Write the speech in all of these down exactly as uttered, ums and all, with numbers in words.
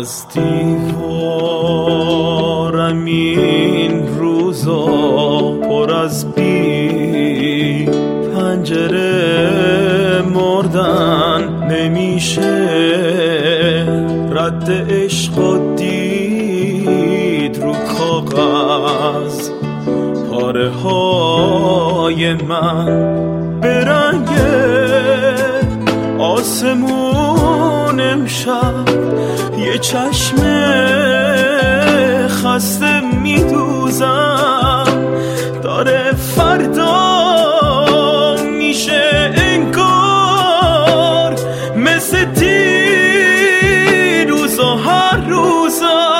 از دیوارم این روزا پر از بی پنجره مردن نمیشه، رد عشق و دید رو کاغذ پاره های من به رنگ آسمون امشب یه چشم خسته میدوزم، داره فردا میشه انگار مثل دیروز و هر روزم.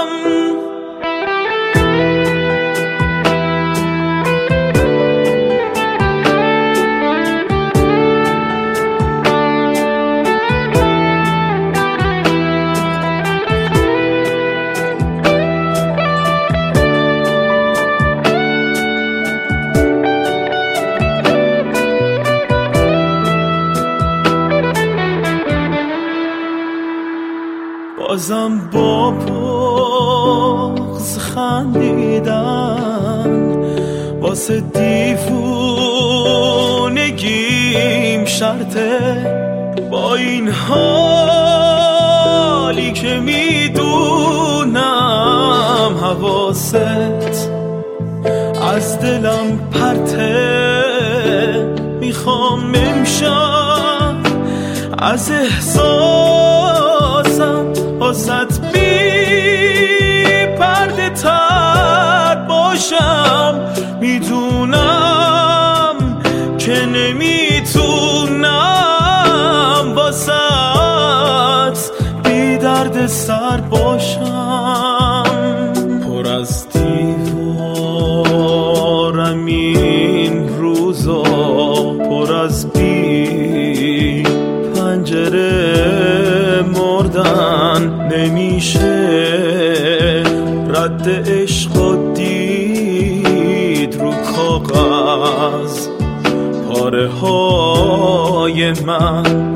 بازم با بغض خندیدن واسه دیوونگیم شرطه، با این حالی که میدونم حواست از دلم پرته، میخوام امشب از احساسم واسط بی پرده تر باشم، میدونم که نمیتونم واسط بی درد سر باشم. پر از دیوارم این روزا پر از بی پنجره مردن نمیشه، رد عشق و دید رو کاغذ پاره های من